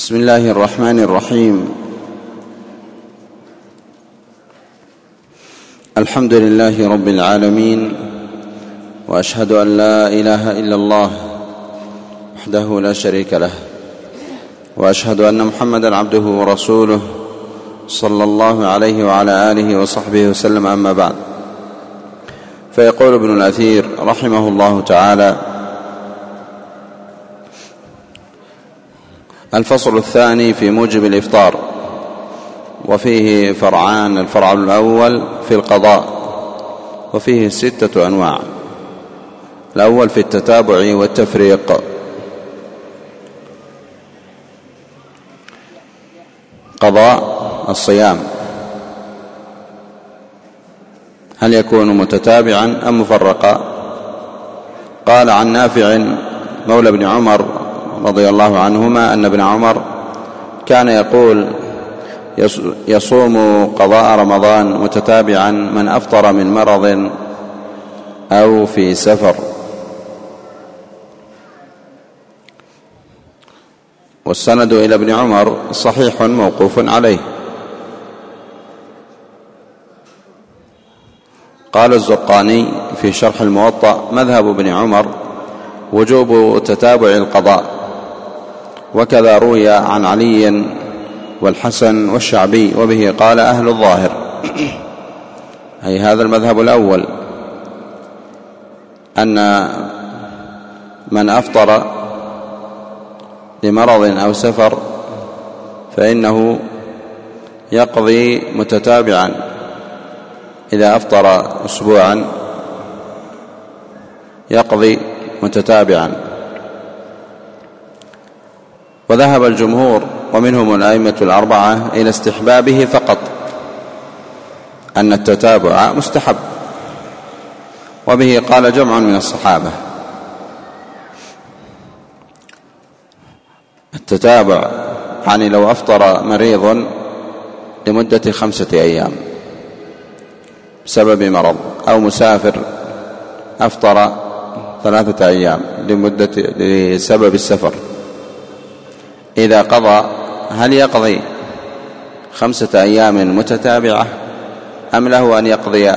بسم الله الرحمن الرحيم. الحمد لله رب العالمين، وأشهد أن لا إله إلا الله وحده لا شريك له، وأشهد أن محمدا عبده ورسوله صلى الله عليه وعلى آله وصحبه وسلم. أما بعد، فيقول ابن الأثير رحمه الله تعالى: الفصل الثاني في موجب الإفطار، وفيه فرعان. الفرع الأول في القضاء، وفيه 6 أنواع. الأول في التتابع والتفريق. قضاء الصيام هل يكون متتابعا أم مفرقا؟ قال عن نافع مولى ابن عمر رضي الله عنهما أن ابن عمر كان يقول: يصوم قضاء رمضان متتابعا من أفطر من مرض أو في سفر. والسند إلى ابن عمر صحيح موقوف عليه. قال الزرقاني في شرح الموطأ: مذهب ابن عمر وجوب تتابع القضاء، وكذا روي عن علي والحسن والشعبي، وبه قال أهل الظاهر. أي هذا المذهب الأول، أن من أفطر لمرض أو سفر فإنه يقضي متتابعا. إذا أفطر أسبوعا يقضي متتابعا. وذهب الجمهور ومنهم الأئمة الأربعة إلى استحبابه فقط، أن التتابع مستحب، وبه قال جمع من الصحابة. التتابع يعني لو أفطر مريض لمدة 5 أيام بسبب مرض، أو مسافر أفطر 3 أيام لسبب السفر، إذا قضى هل يقضي 5 أيام متتابعة أم له أن يقضي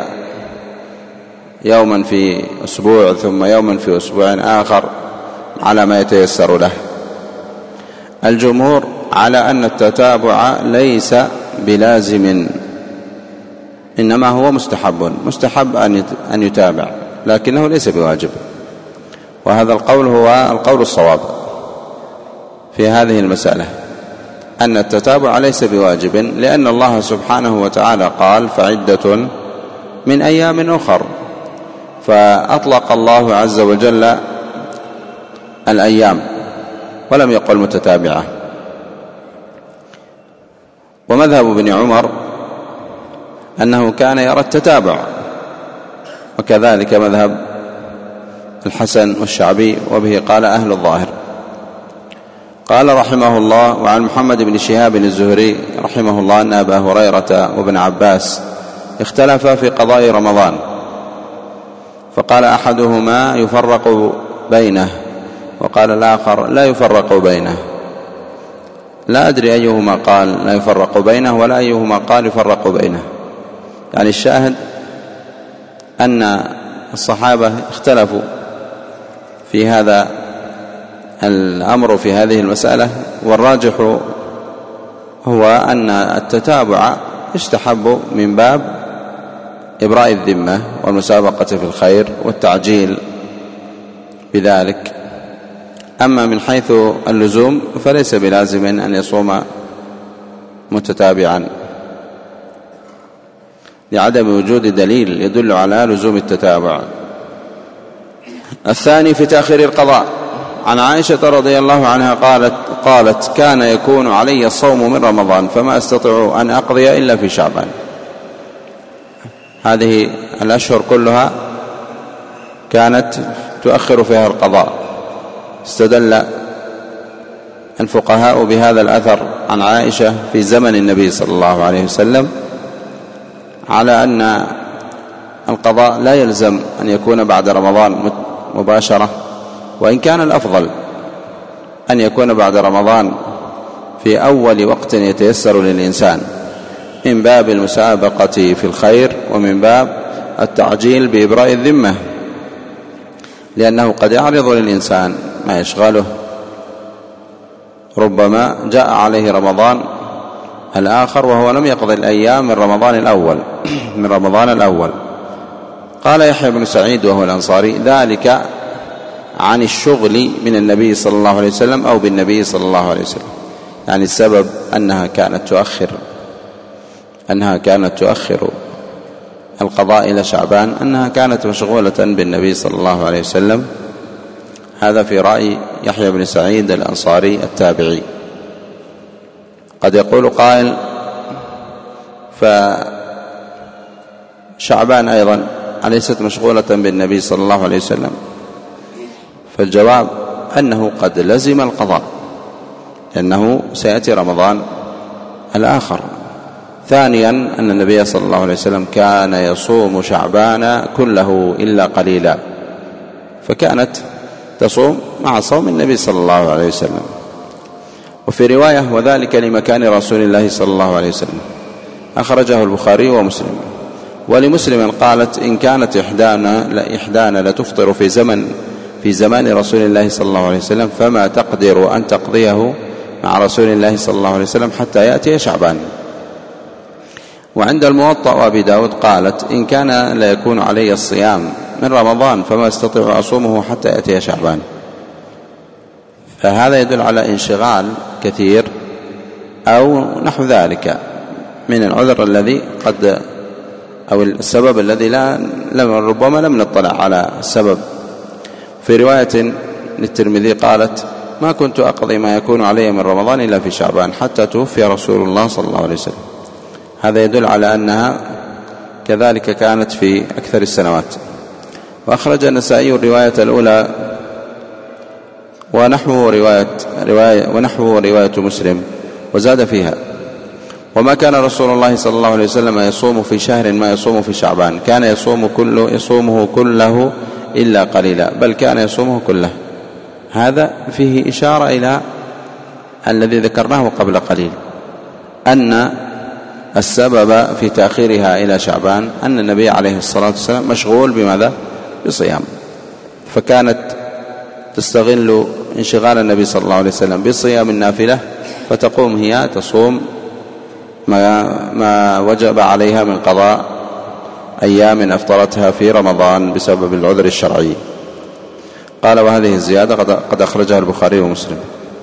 يوما في أسبوع ثم يوما في أسبوع آخر على ما يتيسر له؟ الجمهور على أن التتابع ليس بلازم، إنما هو مستحب أن يتابع، لكنه ليس بواجب. وهذا القول هو القول الصواب في هذه المسألة، أن التتابع ليس بواجب، لأن الله سبحانه وتعالى قال: فعدة من أيام أخر، فأطلق الله عز وجل الأيام ولم يقل متتابعة. ومذهب ابن عمر أنه كان يرى التتابع، وكذلك مذهب الحسن والشعبي، وبه قال أهل الظاهر. قال رحمه الله: وعن محمد بن شهاب الزهري رحمه الله أن أبا هريرة وابن عباس اختلفا في قضاء رمضان، فقال أحدهما يفرق بينه، وقال الآخر لا يفرق بينه. لا أدري أيهما قال لا يفرق بينه ولا أيهما قال يفرق بينه. يعني الشاهد أن الصحابة اختلفوا في هذا الأمر، في هذه المسألة، والراجح هو أن التتابع يستحب من باب إبراء الذمة والمسابقة في الخير والتعجيل بذلك. أما من حيث اللزوم فليس بلازم أن يصوم متتابعا، لعدم وجود دليل يدل على لزوم التتابع. الثاني في تأخير القضاء. عن عائشة رضي الله عنها قالت: كان يكون علي الصوم من رمضان فما أستطيع أن أقضي إلا في شعبان. هذه الأشهر كلها كانت تؤخر فيها القضاء. استدل الفقهاء بهذا الأثر عن عائشة في زمن النبي صلى الله عليه وسلم على أن القضاء لا يلزم أن يكون بعد رمضان مباشرة، وإن كان الأفضل أن يكون بعد رمضان في أول وقت يتيسر للإنسان من باب المسابقة في الخير ومن باب التعجيل بإبراء الذمة، لأنه قد يعرض للإنسان ما يشغله، ربما جاء عليه رمضان الآخر وهو لم يقضي الأيام من رمضان الأول. قال يحيى بن سعيد وهو الأنصاري: ذلك عن الشغل من النبي صلى الله عليه وسلم أو بالنبي صلى الله عليه وسلم، يعني السبب أنها كانت تؤخر القضاء إلى شعبان، أنها كانت مشغولة بالنبي صلى الله عليه وسلم. هذا في رأي يحيى بن سعيد الأنصاري التابعي. قد يقول قائل: فشعبان أيضا أليست مشغولة بالنبي صلى الله عليه وسلم؟ فالجواب أنه قد لزم القضاء، لأنه سيأتي رمضان الآخر. ثانيا أن النبي صلى الله عليه وسلم كان يصوم شعبان كله إلا قليلا، فكانت تصوم مع صوم النبي صلى الله عليه وسلم. وفي رواية: وذلك لمكان رسول الله صلى الله عليه وسلم، أخرجه البخاري ومسلم. ولمسلم قالت: إن كانت إحدانا لتفطر في زمان رسول الله صلى الله عليه وسلم، فما تقدر أن تقضيه مع رسول الله صلى الله عليه وسلم حتى يأتي شعبان. وعند الموطأ وأبي داود قالت: إن كان لا يكون علي الصيام من رمضان فما استطيع أصومه حتى يأتي شعبان. فهذا يدل على انشغال كثير أو نحو ذلك من العذر الذي أو السبب الذي ربما لم نطلع على السبب. في رواية للترمذي قالت: ما كنت أقضي ما يكون علي من رمضان إلا في شعبان حتى توفي رسول الله صلى الله عليه وسلم. هذا يدل على أنها كذلك كانت في أكثر السنوات. وأخرج النسائي الرواية الأولى ونحو رواية مسلم، وزاد فيها: وما كان رسول الله صلى الله عليه وسلم يصوم في شهر ما يصوم في شعبان، كان يصومه كله إلا قليلا، بل كان يصومه كله. هذا فيه إشارة إلى الذي ذكرناه قبل قليل، أن السبب في تأخيرها إلى شعبان أن النبي عليه الصلاة والسلام مشغول بماذا؟ بصيام، فكانت تستغل انشغال النبي صلى الله عليه وسلم بصيام النافلة، فتقوم هي تصوم ما وجب عليها من قضاء أيام أفطرتها في رمضان بسبب العذر الشرعي. قال: وهذه الزيادة قد أخرجها البخاري ومسلم.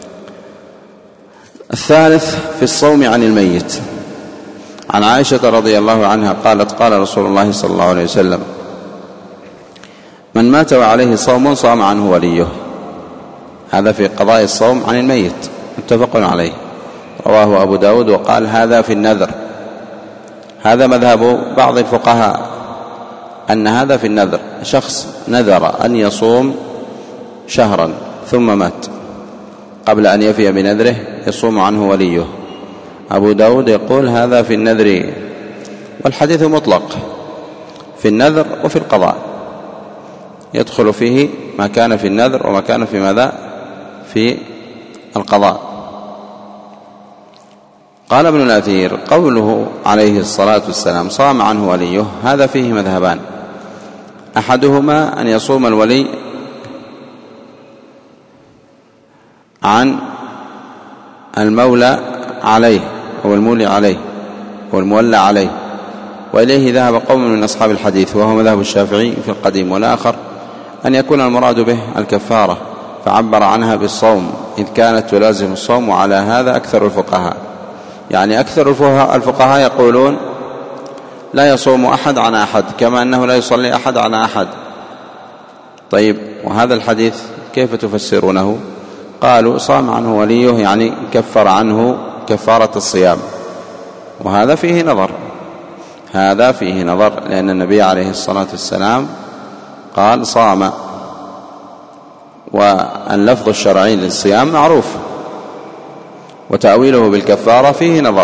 الثالث في الصوم عن الميت. عن عائشة رضي الله عنها قالت: قال رسول الله صلى الله عليه وسلم: من مات وعليه صوم صام عنه وليه. هذا في قضاء الصوم عن الميت، متفق عليه، رواه أبو داود وقال: هذا في النذر. هذا مذهب بعض الفقهاء أن هذا في النذر، شخص نذر أن يصوم شهرا ثم مات، قبل أن يفي بنذره يصوم عنه وليه. أبو داود يقول: هذا في النذر، والحديث مطلق في النذر وفي القضاء، يدخل فيه ما كان في النذر وما كان في ماذا؟ في القضاء. قال ابن الأثير: قوله عليه الصلاة والسلام صام عنه وليه، هذا فيه مذهبان: أحدهما أن يصوم الولي عن المولى عليه أو المولي عليه أو المولى عليه، وإليه ذهب قوم من أصحاب الحديث وهو مذهب الشافعي في القديم. والآخر أن يكون المراد به الكفارة، فعبر عنها بالصوم إذ كانت تلازم الصوم، وعلى هذا أكثر الفقهاء، يعني أكثر الفقهاء يقولون لا يصوم أحد عن أحد، كما أنه لا يصلي أحد عن أحد. طيب، وهذا الحديث كيف تفسرونه؟ قالوا: صام عنه وليه يعني كفر عنه كفارة الصيام، وهذا فيه نظر، لأن النبي عليه الصلاة والسلام قال: صام، واللفظ الشرعي للصيام معروف، وتأويله بالكفارة فيه نظر،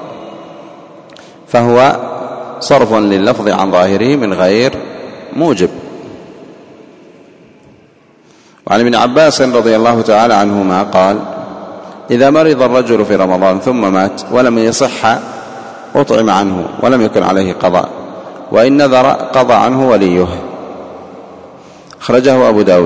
فهو صرف لللفظ عن ظاهره من غير موجب. وعن ابن عباس رضي الله تعالى عنهما قال: إذا مرض الرجل في رمضان ثم مات ولم يصح أطعم عنه ولم يكن عليه قضاء، وإن نذر قضى عنه وليه. أخرجه أبو داود،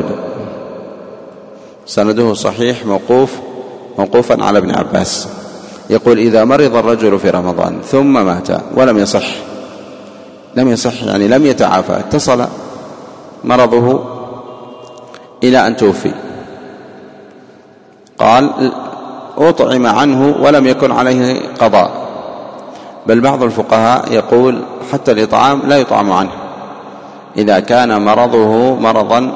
سنده صحيح موقوفا على ابن عباس، يقول إذا مرض الرجل في رمضان ثم مات ولم يصح يعني لم يتعافى، اتصل مرضه إلى أن توفي، قال أطعم عنه ولم يكن عليه قضاء. بل بعض الفقهاء يقول حتى الإطعام لا يطعم عنه إذا كان مرضه مرضا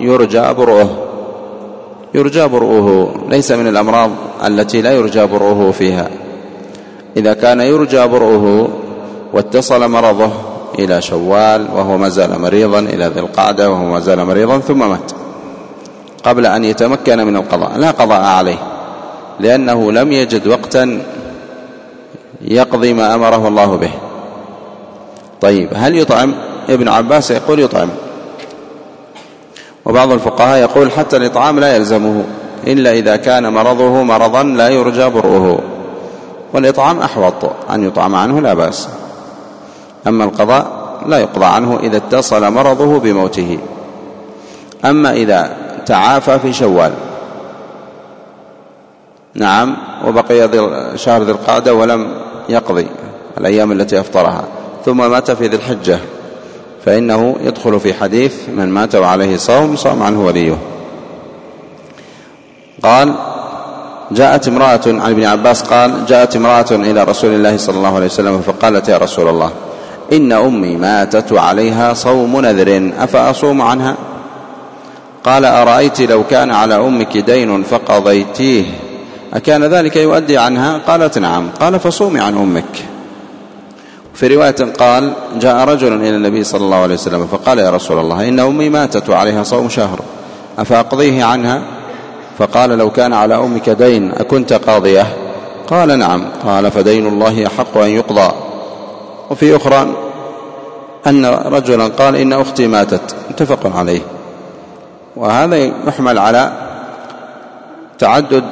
يرجى برؤه، ليس من الأمراض التي لا يرجى برؤه فيها. إذا كان يرجى برؤه واتصل مرضه إلى شوال وهو ما زال مريضا، إلى ذي القعدة وهو ما زال مريضا ثم مات قبل أن يتمكن من القضاء، لا قضاء عليه، لأنه لم يجد وقتا يقضي ما أمره الله به. طيب هل يطعم؟ ابن عباس يقول يطعم، وبعض الفقهاء يقول حتى الإطعام لا يلزمه إلا إذا كان مرضه مرضا لا يرجى برؤه، والإطعام أحوط أن يطعم عنه لا بأس، أما القضاء لا يقضى عنه إذا اتصل مرضه بموته. أما إذا تعافى في شوال نعم وبقي شهر ذي القعدة ولم يقضي الأيام التي أفطرها ثم مات في ذي الحجة، فإنه يدخل في حديث من مات وعليه صوم صام عنه وليه. قال جاءت امرأة عن ابن عباس قال جاءت امرأة إلى رسول الله صلى الله عليه وسلم فقالت يا رسول الله إن أمي ماتت وعليها صوم نذر أفأصوم عنها؟ قال أرأيت لو كان على أمك دين فقضيتيه أكان ذلك يؤدي عنها؟ قالت نعم. قال فصومي عن أمك. في رواية قال جاء رجل إلى النبي صلى الله عليه وسلم فقال يا رسول الله إن أمي ماتت وعليها صوم شهر أفأقضيه عنها؟ فقال لو كان على أمك دين أكنت قاضية؟ قال نعم. قال فدين الله أحق أن يقضى. وفي أخرى أن رجلا قال إن أختي ماتت، متفق عليه. وهذا يحمل على تعدد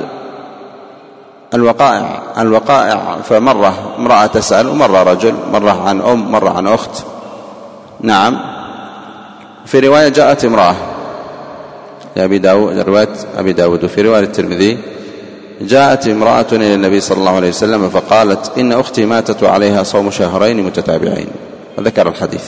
الوقائع، فمرة امرأة تسأل ومرة رجل، مرة عن أم مرة عن أخت. نعم. في رواية جاءت امرأة لأبي داود، رواية أبي داود، وفي رواية الترمذي جاءت امرأة إلى النبي صلى الله عليه وسلم فقالت إن أختي ماتت وعليها صوم شهرين متتابعين، وذكر الحديث.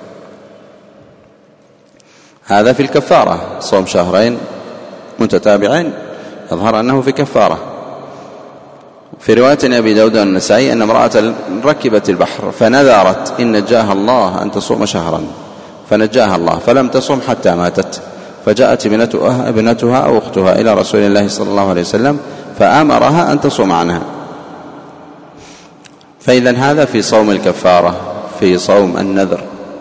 هذا في الكفارة، صوم شهرين متتابعين يظهر أنه في كفارة. في رواية أبي داود النسائي أن امرأة ركبت البحر فنذرت إن نجاها الله أن تصوم شهرا فنجاها الله فلم تصم حتى ماتت، فجاءت ابنتها أو أختها إلى رسول الله صلى الله عليه وسلم فأمرها أن تصوم عنها. فإذا هذا في صوم الكفارة، في صوم النذر.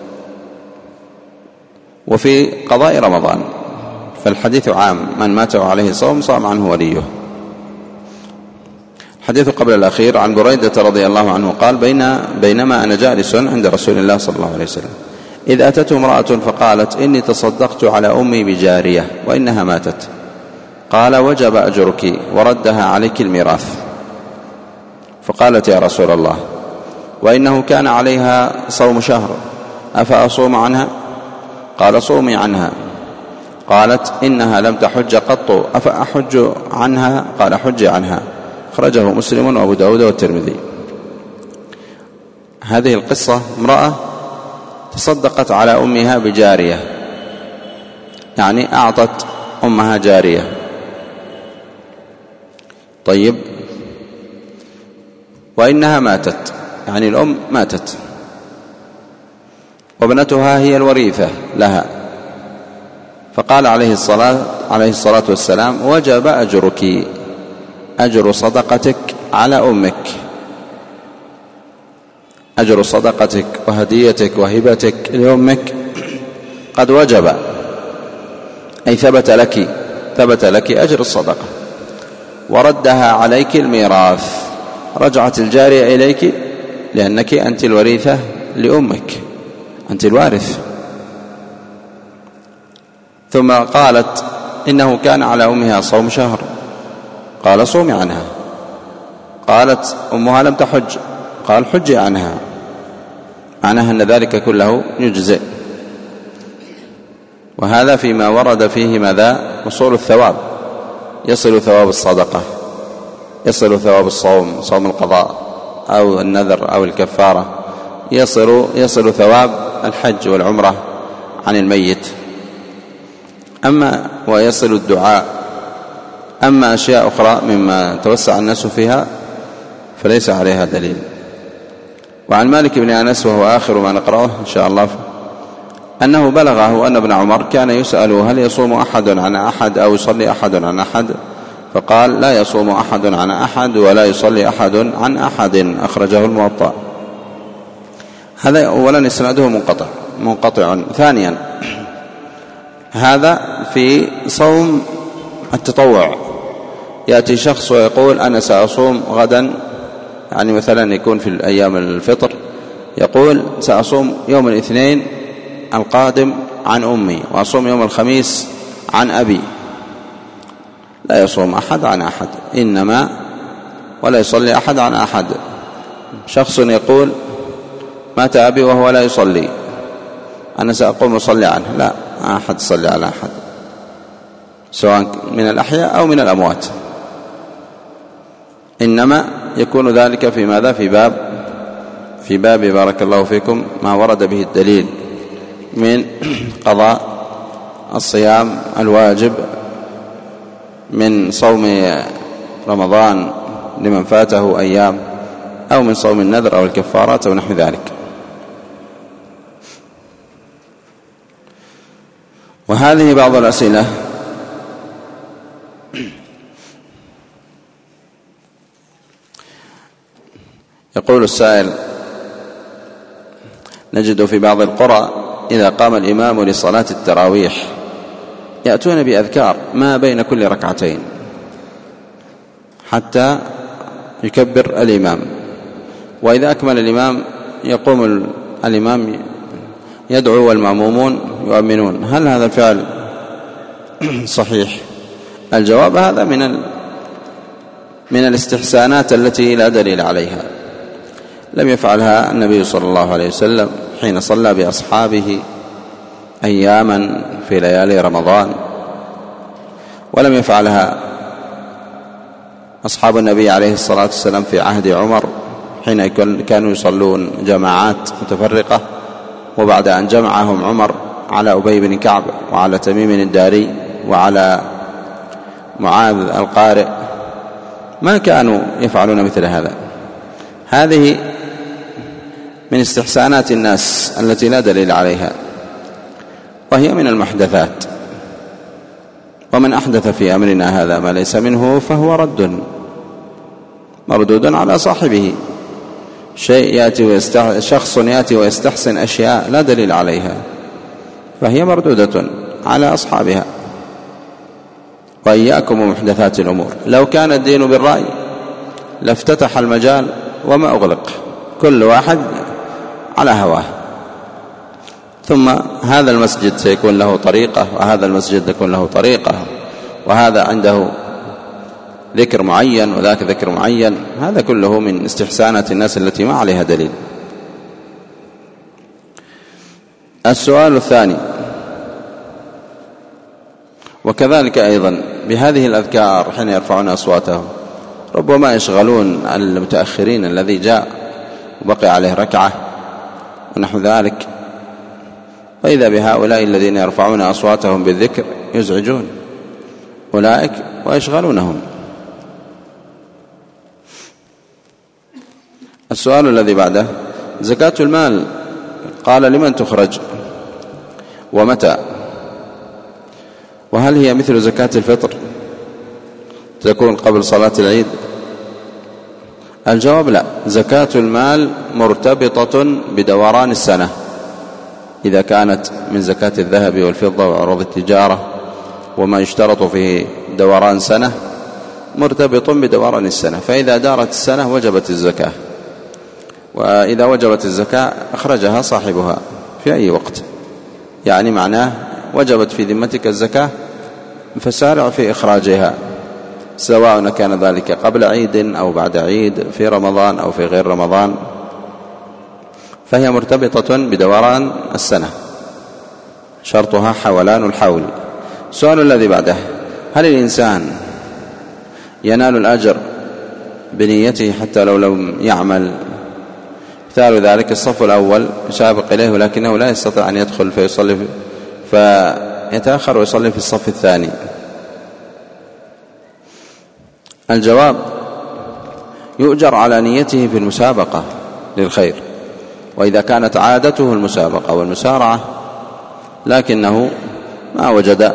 وفي قضاء رمضان فالحديث عام، من مات وعليه صوم صام عنه وليه. حديث قبل الأخير عن بريدة رضي الله عنه قال بينما أنا جالس عند رسول الله صلى الله عليه وسلم إذ أتته امرأة فقالت إني تصدقت على أمي بجارية وإنها ماتت. قال وجب أجرك وردها عليك الميراث. فقالت يا رسول الله وإنه كان عليها صوم شهر أفأصوم عنها؟ قال صومي عنها. قالت إنها لم تحج قط أفأحج عنها؟ قال حج عنها. أخرجه مسلم وأبو داود والترمذي. هذه القصة امرأة تصدقت على أمها بجارية، يعني أعطت أمها جارية. طيب، وإنها ماتت، يعني الأم ماتت وابنتها هي الوريثة لها. فقال عليه الصلاة والسلام وجب أجرك، أجر صدقتك على أمك، أجر صدقتك وهديتك وهبتك لأمك قد وجب، أي ثبت لك أجر الصدقة. وردها عليك الميراث، رجعت الجارية إليك لأنك أنت الوريثة لأمك، أنت الوارث. ثم قالت إنه كان على أمها صوم شهر، قال صومي عنها. قالت أمها لم تحج، قال حجي عنها، معناها أن ذلك كله يجزئ. وهذا فيما ورد فيه ماذا؟ وصول الثواب، يصل ثواب الصدقة، يصل ثواب الصوم، صوم القضاء أو النذر أو الكفارة، يصل ثواب الحج والعمرة عن الميت، ويصل الدعاء. أما أشياء أخرى مما توسع الناس فيها فليس عليها دليل. وعن مالك بن أنس، وهو آخر ما نقرأه إن شاء الله، أنه بلغه أن ابن عمر كان يسأل هل يصوم أحد عن أحد أو يصلي أحد عن أحد، فقال لا يصوم أحد عن أحد ولا يصلي أحد عن أحد، أخرجه الموطأ. هذا أولا إسناده منقطع. ثانيا هذا في صوم التطوع، يأتي شخص ويقول أنا سأصوم غدا، يعني مثلا يكون في أيام الفطر، يقول سأصوم يوم الاثنين القادم عن أمي، وأصوم يوم الخميس عن أبي. لا يصوم أحد عن أحد، إنما ولا يصلي أحد عن أحد. شخص يقول مات أبي وهو لا يصلي، أنا سأقوم أصلي عنه، لا أحد يصلي على أحد، سواء من الأحياء أو من الأموات، إنما يكون ذلك في ماذا؟ في باب بارك الله فيكم ما ورد به الدليل من قضاء الصيام الواجب، من صوم رمضان لمن فاته أيام، أو من صوم النذر أو الكفارات أو نحو ذلك. وهذه بعض الأسئلة. يقول السائل: نجد في بعض القرى إذا قام الإمام لصلاة التراويح يأتون بأذكار ما بين كل ركعتين حتى يكبر الإمام، وإذا أكمل الإمام يقوم الإمام يدعو والمأمومون يؤمنون. هل هذا الفعل صحيح؟ الجواب: هذا من الاستحسانات التي لا دليل عليها. لم يفعلها النبي صلى الله عليه وسلم حين صلى بأصحابه أياما في ليالي رمضان، ولم يفعلها أصحاب النبي عليه الصلاة والسلام في عهد عمر حين كانوا يصلون جماعات متفرقة، وبعد أن جمعهم عمر على أبي بن كعب وعلى تميم الداري وعلى معاذ القارئ ما كانوا يفعلون مثل هذا. هذه من استحسانات الناس التي لا دليل عليها، وهي من المحدثات. ومن أحدث في أمرنا هذا ما ليس منه فهو مردود على صاحبه. شخص يأتي ويستحسن أشياء لا دليل عليها فهي مردودة على أصحابها. وإياكم ومحدثات الأمور. لو كان الدين بالرأي لافتتح المجال وما أغلق، كل واحد على هواه. ثم هذا المسجد سيكون له طريقة، وهذا المسجد يكون له طريقة، وهذا عنده ذكر معين وذاك ذكر معين. هذا كله من استحسانات الناس التي ما عليها دليل. السؤال الثاني: وكذلك أيضا بهذه الأذكار حين يرفعون أصواتهم ربما يشغلون المتأخرين الذي جاء وبقي عليه ركعة ونحو ذلك، وإذا بهؤلاء الذين يرفعون أصواتهم بالذكر يزعجون أولئك ويشغلونهم. السؤال الذي بعده: زكاة المال قال لمن تخرج ومتى؟ وهل هي مثل زكاة الفطر تكون قبل صلاة العيد؟ الجواب: لا. زكاة المال مرتبطة بدوران السنة. إذا كانت من زكاة الذهب والفضة وعروض التجارة وما يشترط فيه دوران سنة، مرتبط بدوران السنة، فإذا دارت السنة وجبت الزكاة، وإذا وجبت الزكاة أخرجها صاحبها في أي وقت. يعني معناه وجبت في ذمتك الزكاة فسارع في إخراجها، سواء كان ذلك قبل عيد أو بعد عيد، في رمضان أو في غير رمضان، فهي مرتبطة بدوران السنة، شرطها حولان الحول. السؤال الذي بعده: هل الإنسان ينال الأجر بنيته حتى لو لم يعمل؟ مثال ذلك الصف الأول يسابق إليه ولكنه لا يستطيع أن يدخل فيتأخر ويصلي في الصف الثاني. الجواب: يؤجر على نيته في المسابقة للخير، وإذا كانت عادته المسابقة والمسارعة لكنه ما وجد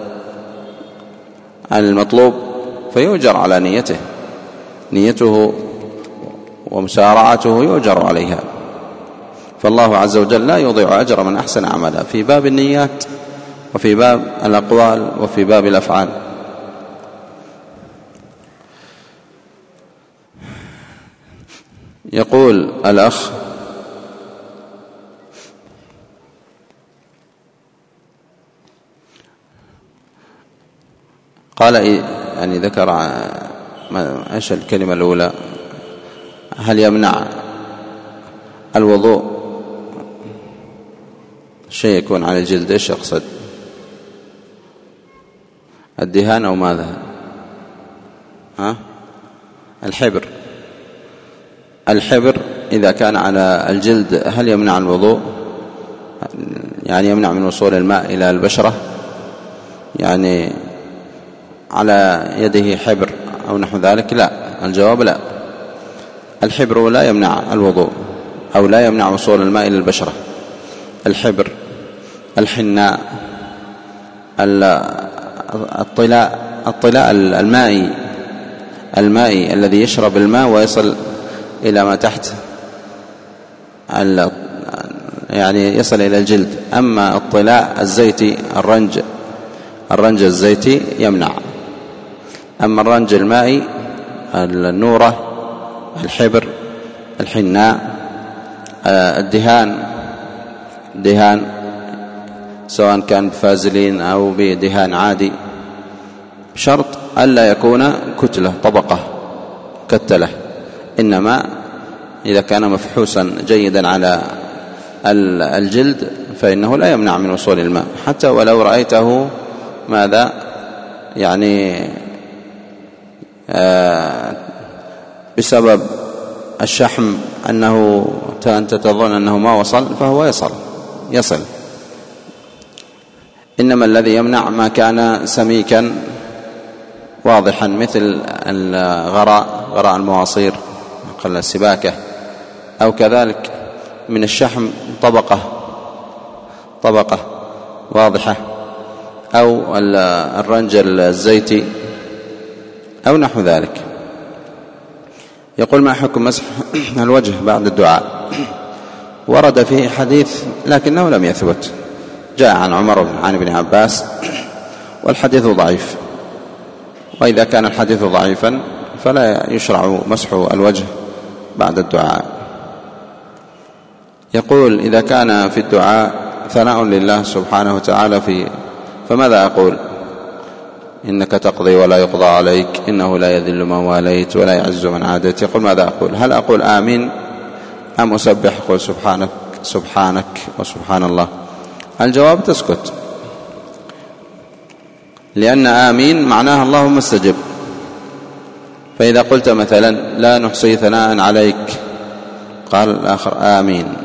المطلوب فيؤجر على نيته ومسارعته يؤجر عليها. فالله عز وجل لا يضيع أجر من أحسن عملا في باب النيات وفي باب الأقوال وفي باب الأفعال. يقول الأخ: قال يعني ذكر ايش الكلمة الأولى؟ هل يمنع الوضوء شيء يكون على الجلد؟ ايش يقصد؟ الدهان أو ماذا؟ الحبر إذا كان على الجلد هل يمنع الوضوء؟ يعني يمنع من وصول الماء إلى البشرة، يعني على يده حبر أو نحو ذلك؟ لا، الجواب لا، الحبر لا يمنع الوضوء أو لا يمنع وصول الماء إلى البشرة. الحبر، الحناء، الطلاء المائي الذي يشرب الماء ويصل إلى ما تحت، يعني يصل إلى الجلد. أما الطلاء الزيتي، الرنج الزيتي يمنع. أما الرنج المائي، النورة، الحبر، الحناء، الدهان سواء كان بفازلين أو بدهان عادي، بشرط ألا يكون كتلة طبقة كتلة، إنما إذا كان مفحوسا جيدا على الجلد فإنه لا يمنع من وصول الماء، حتى ولو رأيته ماذا يعني بسبب الشحم أنت تظن أنه ما وصل، فهو يصل. إنما الذي يمنع ما كان سميكا واضحا مثل غراء المواصير قل السباكة، أو كذلك من الشحم طبقة واضحة، أو الرنج الزيتي أو نحو ذلك. يقول: ما حكم مسح الوجه بعد الدعاء؟ ورد فيه حديث لكنه لم يثبت، جاء عن عمر عن ابن عباس، والحديث ضعيف، وإذا كان الحديث ضعيفا فلا يشرع مسح الوجه بعد الدعاء. يقول: إذا كان في الدعاء ثناء لله سبحانه وتعالى فماذا أقول؟ إنك تقضي ولا يقضى عليك، إنه لا يذل من واليت ولا يعز من عاديت. يقول: ماذا أقول؟ هل أقول آمين أم أسبح أقول سبحانك وسبحان الله؟ الجواب: تسكت، لأن آمين معناها اللهم استجب. فإذا قلت مثلا لا نحصي ثناء عليك، قال الآخر آمين،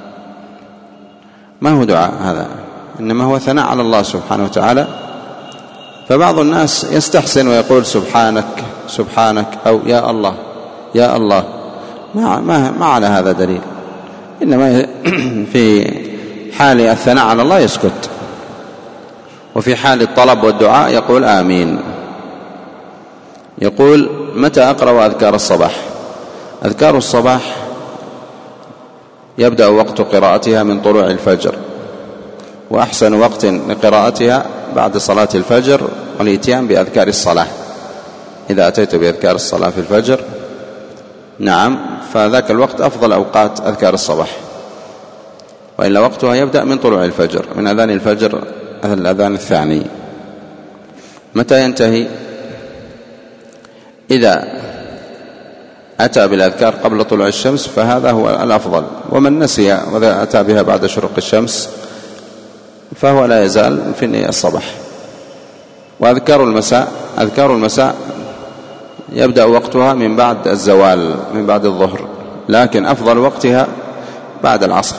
ما هو دعاء هذا، إنما هو ثناء على الله سبحانه وتعالى. فبعض الناس يستحسن ويقول سبحانك أو يا الله يا الله، ما على هذا دليل، إنما في حال الثناء على الله يسكت، وفي حال الطلب والدعاء يقول آمين. يقول: متى أقرأ أذكار الصباح؟ أذكار الصباح يبدأ وقت قراءتها من طلوع الفجر، وأحسن وقت لقراءتها بعد صلاة الفجر والإتيان بأذكار الصلاة. إذا أتيت بأذكار الصلاة في الفجر نعم فذاك الوقت أفضل أوقات أذكار الصباح، وإلا وقتها يبدأ من طلوع الفجر، من أذان الفجر الأذان الثاني. متى ينتهي؟ إذا أتى بالأذكار قبل طلوع الشمس فهذا هو الأفضل، ومن نسي وإذا أتى بها بعد شروق الشمس فهو لا يزال في الصباح. وأذكار المساء يبدأ وقتها من بعد الزوال، من بعد الظهر، لكن أفضل وقتها بعد العصر،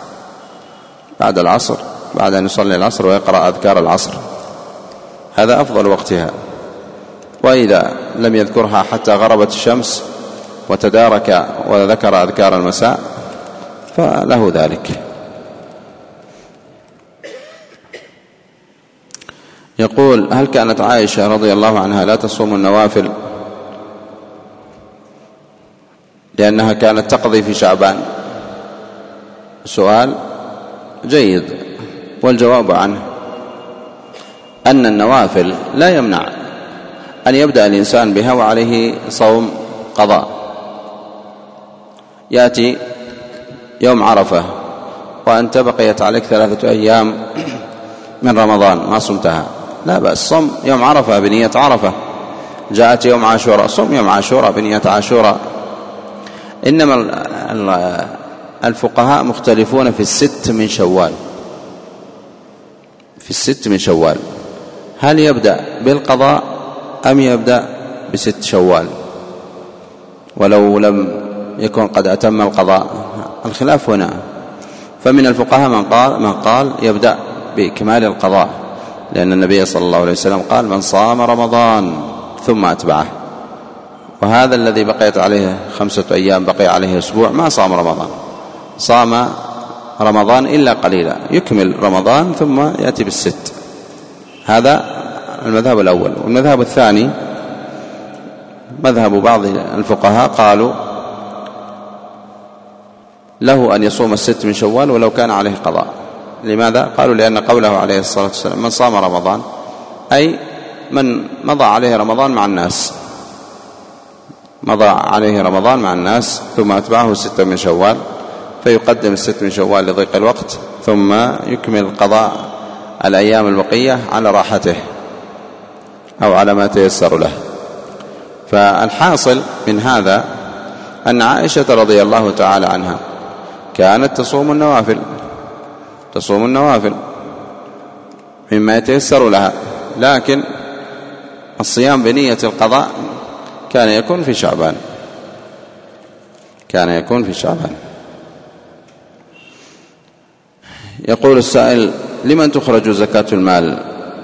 بعد أن يصلي العصر ويقرأ أذكار العصر، هذا أفضل وقتها. وإذا لم يذكرها حتى غربت الشمس وتدارك وذكر أذكار المساء فله ذلك. يقول: هل كانت عائشة رضي الله عنها لا تصوم النوافل لأنها كانت تقضي في شعبان؟ سؤال جيد، والجواب عنه أن النوافل لا يمنع أن يبدأ الإنسان بها وعليه صوم قضاء. يأتي يوم عرفة وأنت بقيت عليك 3 أيام من رمضان ما صمتها، لا بأس، صم يوم عرفة بنية عرفة. جاءت يوم عاشوراء، صم يوم عاشوراء بنية عاشوراء. إنما الفقهاء مختلفون في 6 من شوال، في 6 من شوال، هل يبدأ بالقضاء أم يبدأ ب6 شوال ولو لم يكن قد أتم القضاء؟ الخلاف هنا. فمن الفقهاء من قال يبدأ بإكمال القضاء، لأن النبي صلى الله عليه وسلم قال: من صام رمضان ثم أتبعه. وهذا الذي بقيت عليه 5 أيام، بقي عليه أسبوع، ما صام رمضان، صام رمضان إلا قليلا، يكمل رمضان ثم يأتي ب6. هذا المذهب الأول. والمذهب الثاني مذهب بعض الفقهاء، قالوا له أن يصوم 6 من شوال ولو كان عليه قضاء. لماذا؟ قالوا لأن قوله عليه الصلاة والسلام: من صام رمضان، أي من مضى عليه رمضان مع الناس، مضى عليه رمضان مع الناس ثم أتبعه 6 من شوال، فيقدم 6 من شوال لضيق الوقت ثم يكمل قضاء الأيام البقية على راحته أو على ما تيسر له. فالحاصل من هذا أن عائشة رضي الله تعالى عنها كانت تصوم النوافل مما يتيسر لها، لكن الصيام بنية القضاء كان يكون في شعبان. يقول السائل: لمن تخرج زكاة المال؟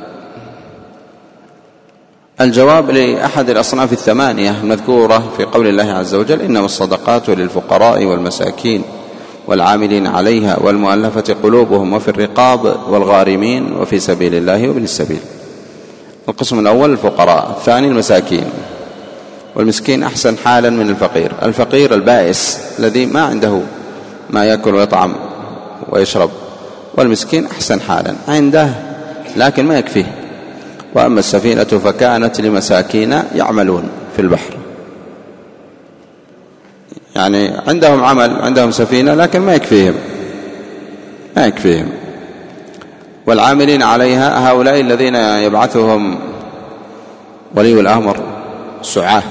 الجواب: لأحد الأصناف 8 المذكورة في قول الله عز وجل: إنما الصدقات للفقراء والمساكين والعاملين عليها والمؤلفة قلوبهم وفي الرقاب والغارمين وفي سبيل الله وابن السبيل. القسم الأول الفقراء، الثاني المساكين. والمسكين أحسن حالا من الفقير. الفقير البائس الذي ما عنده ما يأكل ويطعم ويشرب، والمسكين أحسن حالا، عنده لكن ما يكفيه. وأما السفينة فكانت لمساكين يعملون في البحر، يعني عندهم عمل، عندهم سفينة لكن ما يكفيهم. والعاملين عليها هؤلاء الذين يبعثهم ولي الأمر سعاة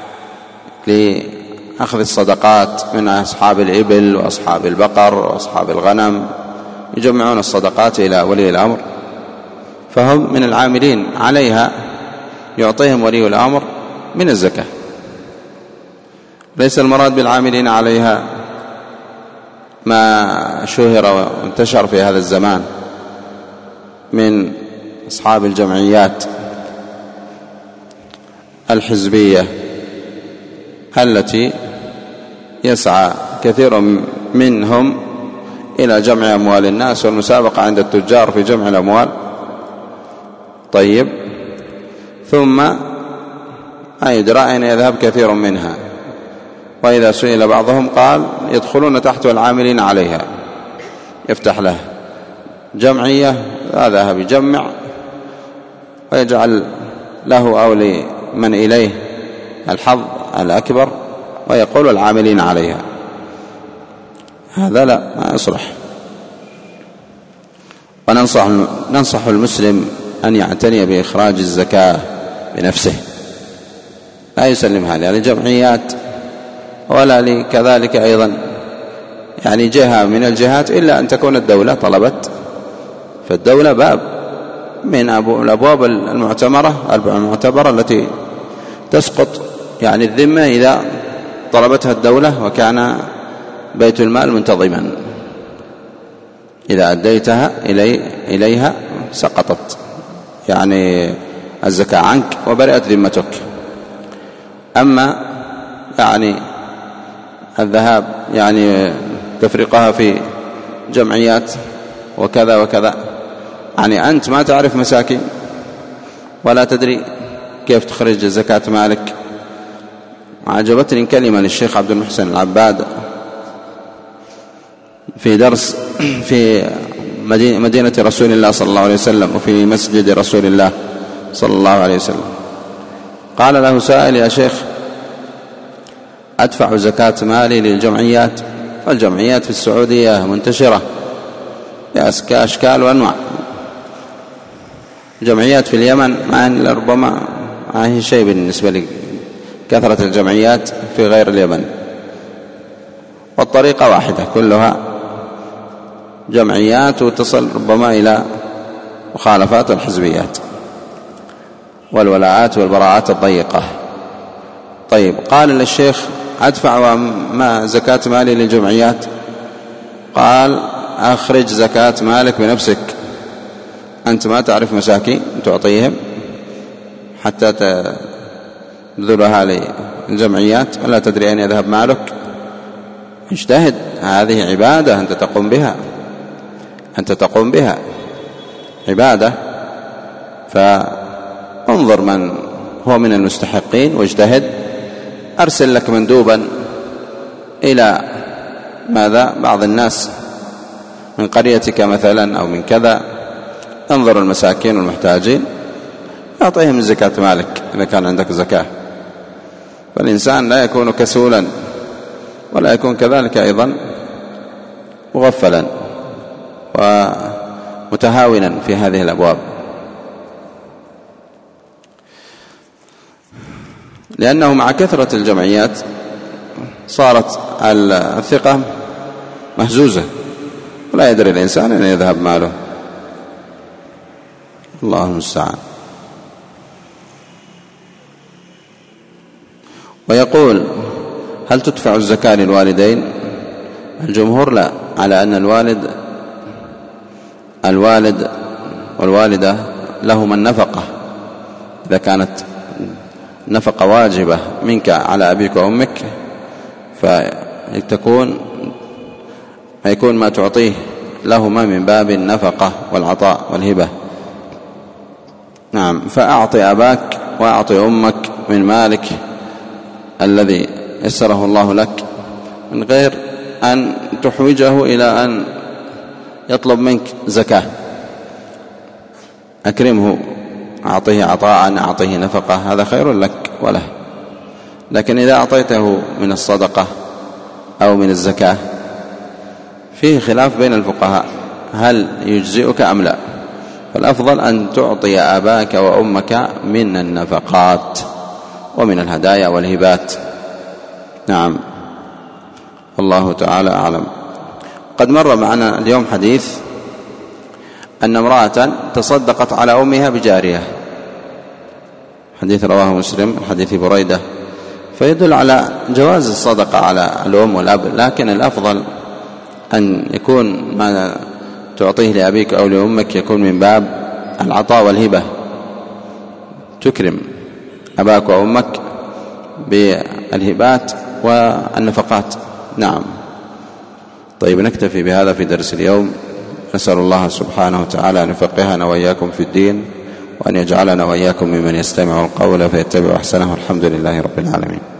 لأخذ الصدقات من أصحاب الإبل وأصحاب البقر وأصحاب الغنم، يجمعون الصدقات إلى ولي الأمر، فهم من العاملين عليها، يعطيهم ولي الأمر من الزكاة. ليس المراد بالعاملين عليها ما شهر وانتشر في هذا الزمان من أصحاب الجمعيات الحزبية التي يسعى كثير منهم إلى جمع أموال الناس والمسابقة عند التجار في جمع الأموال. طيب، ثم ما يدرى أين يذهب كثير منها، وإذا سئل بعضهم قال يدخلون تحت العاملين عليها، يفتح له جمعية، هذا يجمع ويجعل له أو لمن إليه الحظ الأكبر ويقول العاملين عليها. هذا لا، ما يصلح. وننصح المسلم أن يعتني بإخراج الزكاة بنفسه، لا يسلمها لا لجمعيات ولا كذلك أيضا يعني جهة من الجهات، إلا أن تكون الدولة طلبت. فالدولة باب من الأبواب المعتبرة التي تسقط يعني الذمة إذا طلبتها الدولة وكان بيت المال منتظما. إذا أديتها إليها سقطت يعني الزكاة عنك وبرئت ذمتك. أما يعني الذهاب يعني تفرقها في جمعيات وكذا وكذا، يعني أنت ما تعرف مساكين ولا تدري كيف تخرج زكاة مالك. عجبتني كلمة للشيخ عبد المحسن العباد في درس في مدينة رسول الله صلى الله عليه وسلم وفي مسجد رسول الله صلى الله عليه وسلم. قال له سائل: يا شيخ، أدفع زكاة مالي للجمعيات، والجمعيات في السعودية منتشرة كأشكال وأنواع. جمعيات في اليمن مع ربما ما هي شيء بالنسبة لكثرة الجمعيات في غير اليمن، والطريقة واحدة كلها جمعيات وتصل ربما إلى مخالفات الحزبيات والولاءات والبراءات الضيقة. طيب، قال للشيخ: أدفع ما زكاة مالي للجمعيات؟ قال: أخرج زكاة مالك بنفسك، أنت ما تعرف مساكين تعطيهم حتى تبذلها للجمعيات ولا تدري أين يذهب مالك. اجتهد، هذه عبادة أنت تقوم بها عبادة، فانظر من هو من المستحقين واجتهد. أرسل لك مندوبا إلى بعض الناس من قريتك مثلا أو من كذا، انظر المساكين والمحتاجين، أعطيهم زكاة مالك إذا كان عندك زكاة. فالإنسان لا يكون كسولا ولا يكون كذلك أيضا مغفلا ومتهاونا في هذه الأبواب، لأنه مع كثرة الجمعيات صارت الثقة مهزوزة ولا يدري الإنسان أن يذهب ماله. الله المستعان. ويقول: هل تدفع الزكاة للوالدين؟ الجمهور لا، على أن الوالد والوالدة لهما النفقة، إذا كانت نفقة واجبة منك على أبيك وأمك فيكون ما تعطيه لهما من باب النفقة والعطاء والهبة. نعم، فأعطي أباك وأعطي أمك من مالك الذي يسره الله لك من غير أن تحوجه إلى أن يطلب منك زكاة. أكرمه، أعطيه عطاء، أعطيه نفقة، هذا خير لك وله. لكن إذا أعطيته من الصدقة أو من الزكاة فيه خلاف بين الفقهاء هل يجزئك أم لا. فالأفضل أن تعطي أباك وأمك من النفقات ومن الهدايا والهبات. نعم، والله تعالى أعلم. قد مر معنا اليوم حديث أن امرأة تصدقت على أمها بجارية، حديث رواه مسلم، حديث بريدة، فيدل على جواز الصدقة على الأم والأب. لكن الأفضل أن يكون ما تعطيه لأبيك أو لأمك يكون من باب العطاء والهبة، تكرم أباك وأمك بالهبات والنفقات. نعم. طيب، نكتفي بهذا في درس اليوم. نسأل الله سبحانه وتعالى أن يفقهنا وإياكم في الدين، وأن يجعلنا وإياكم ممن يستمع القول فيتبع أحسنه. الحمد لله رب العالمين.